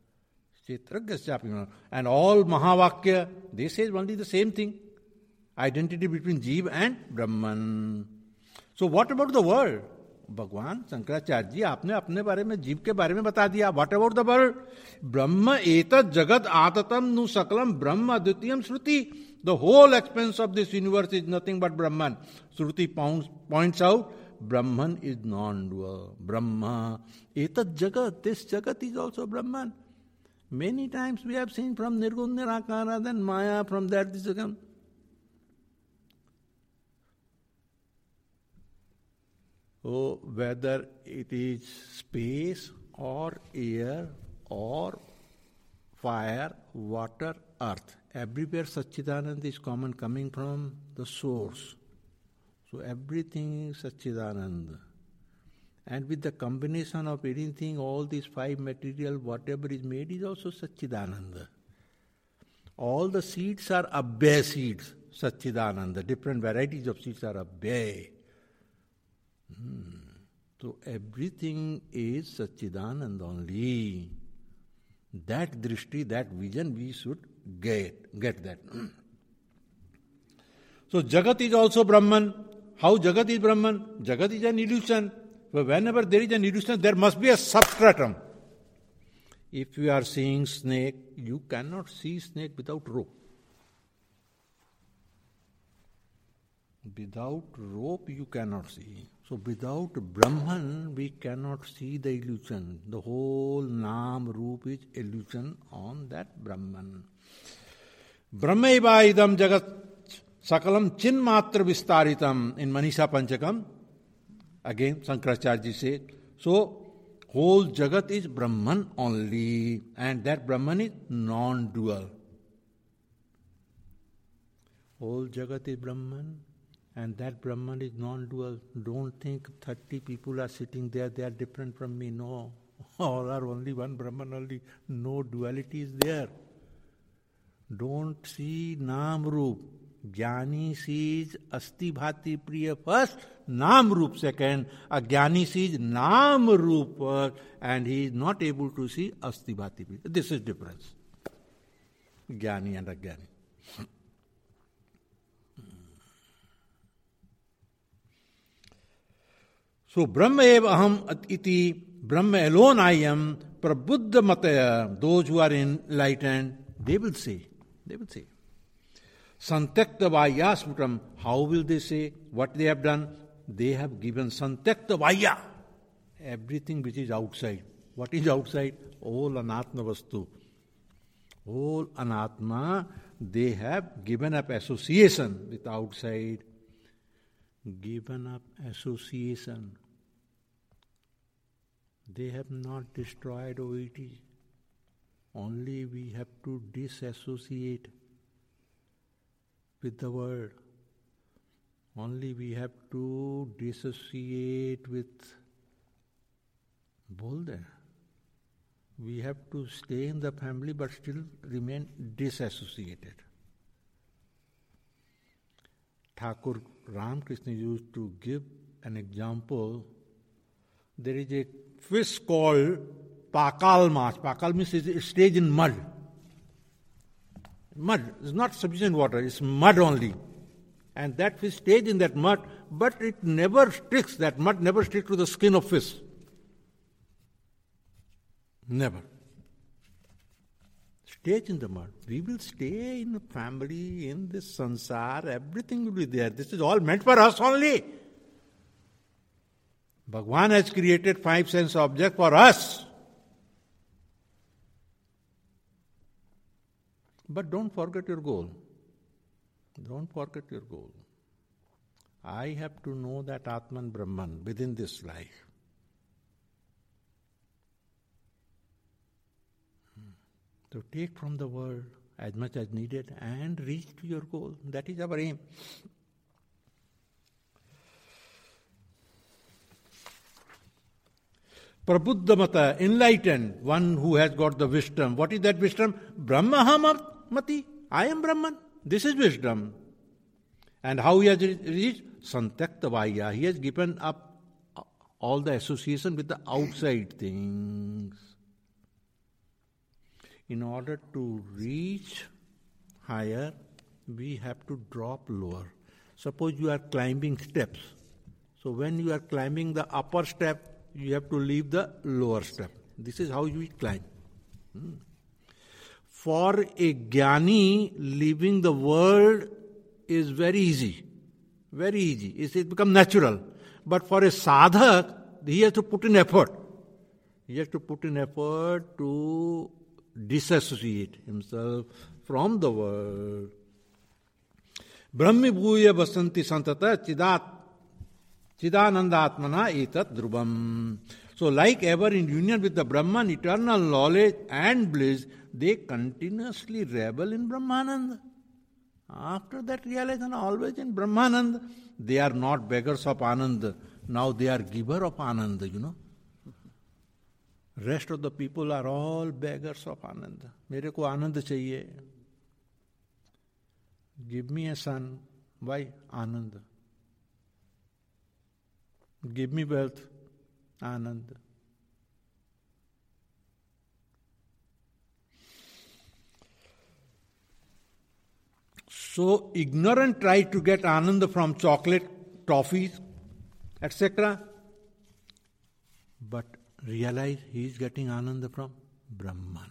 And all Mahavakya, they say only the same thing. Identity between Jeev and Brahman. So what about the world? भगवान शंकराचार्य जी आपने अपने बारे में जीव के बारे में बता दिया. What about the world? ब्रह्म एतत् जगत आततम नु सकलम ब्रह्म अद्वितीयम श्रुति. The whole expanse of this universe is nothing but Brahman. Shruti points out Brahman is non-dual. Brahma etat jagat. This jagat is also Brahman. Many times we have seen from Nirgun Nirakara, then Maya, from that this again. So whether it is space or air or fire, water, earth, everywhere Satchidananda is common, coming from the source. So everything is Satchidananda. And with the combination of anything, all these five material, whatever is made is also Satchidananda. All the seeds are Abhay seeds, Satchidananda. Different varieties of seeds are Abhay. So everything is Satchidananda only. That drishti, that vision we should get that. So Jagat is also Brahman. How Jagat is Brahman? Jagat is an illusion. But whenever there is an illusion, there must be a substratum. If you are seeing snake, you cannot see snake without rope. Without rope, you cannot see. So without Brahman, we cannot see the illusion. The whole Nam Roop is illusion on that Brahman. Brahmaiva idam jagat sakalam chinmatra vistaritam in Manisha Panchakam. Again, Shankaracharya said, so whole Jagat is Brahman only, and that Brahman is non-dual. Whole Jagat is Brahman, and that Brahman is non-dual. Don't think 30 people are sitting there, they are different from me. No, all are only one Brahman only. No duality is there. Don't see Nam Roop. Jnani sees Asti Bhati Priya first, Nam Roop second. A Jnani sees Nam Roop first, and he is not able to see Asti Bhati Priya. This is difference. Jnani and Ajnani. So Brahma eva aham iti, Brahma alone I am, prabuddha mataya, those who are enlightened, they will say. Santyakta vaya smutam. How will they say what they have done? They have given santyakta vaya. Everything which is outside. What is outside? All anatma vastu. All anatma, they have given up association with outside. Given up association. They have not destroyed OET. Only we have to disassociate with the world. Only we have to dissociate with Bolde. We have to stay in the family but still remain disassociated. Thakur Ramakrishna used to give an example. There is a fish called Pakal Mach. Pakal means it stays in mud. Mud is not sufficient water, it's mud only. And that fish stays in that mud, but it never sticks, that mud never sticks to the skin of fish. Never. Stays in the mud. We will stay in the family, in this sansar, everything will be there. This is all meant for us only. Bhagwan has created 5 sense objects for us. But don't forget your goal. Don't forget your goal. I have to know that Atman Brahman within this life. So take from the world as much as needed and reach to your goal. That is our aim. Prabuddhamata, enlightened, one who has got the wisdom. What is that wisdom? Brahmahamati. I am Brahman. This is wisdom. And how he has reached? Santaktavaya. He has given up all the association with the outside things. In order to reach higher, we have to drop lower. Suppose you are climbing steps. So when you are climbing the upper step, you have to leave the lower step. This is how you climb. For a jnani, leaving the world is very easy. Very easy. It becomes natural. But for a sadhak, he has to put in effort. He has to put in effort to disassociate himself from the world. Brahmi bhuya basanti santata chidanandatmana etat dhrubam. So like ever in union with the Brahman, eternal knowledge and bliss, they continuously revel in Brahmananda. After that realization, always in Brahmananda. They are not beggars of Ananda. Now they are giver of Ananda, Rest of the people are all beggars of Ananda. Mere ko Ananda chahiye. Give me a son. Why? Ananda. Give me wealth. Ananda. So ignorant try to get Ananda from chocolate, toffees, etc. But realize he is getting Ananda from Brahman.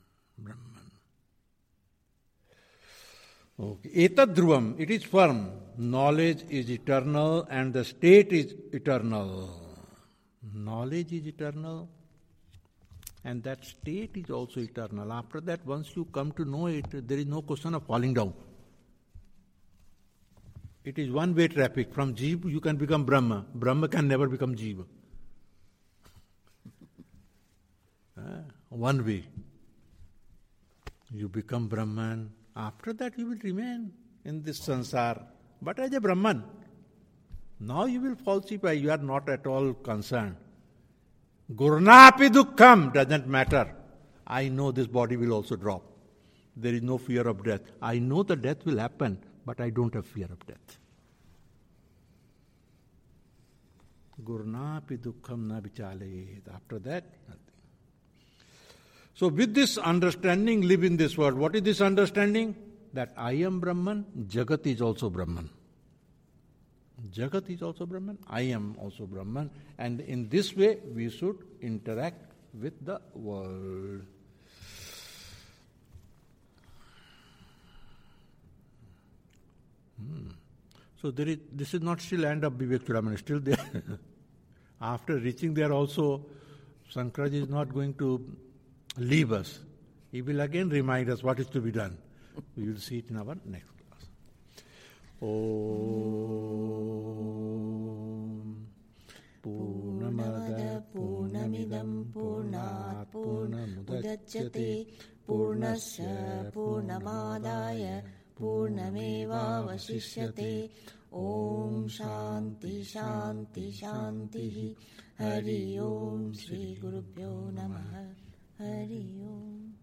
Okay. Etad dhruvam, it is firm. Knowledge is eternal and the state is eternal. Knowledge is eternal and that state is also eternal. After that, once you come to know it, there is no question of falling down. It is one-way traffic. From Jeev, you can become Brahma. Brahma can never become Jeeva. One way. You become Brahman. After that, you will remain in this sansar. But as a Brahman, now you will falsify. You are not at all concerned. Gurnapi dukkham doesn't matter. I know this body will also drop. There is no fear of death. I know the death will happen, but I don't have fear of death. Gurnapi dukkham na vichalayet. After that, nothing. So with this understanding, live in this world. What is this understanding? That I am Brahman, Jagat is also Brahman. Jagat is also Brahman, I am also Brahman. And in this way, we should interact with the world. So this is not still end of Vivek Chudamani, still there. After reaching there also, Shankaracharya is not going to leave us. He will again remind us what is to be done. We will see it in our next class. Om पूर्णमदः पूर्णमिदं पूर्णात् पूर्णमुदच्यते पूर्णस्य पूर्णमादाय पूर्णमेवावशिष्यते। ओम शांति शांति शांतिः। हरि ओम। श्री गुरुभ्यो नमः। हरि ओम।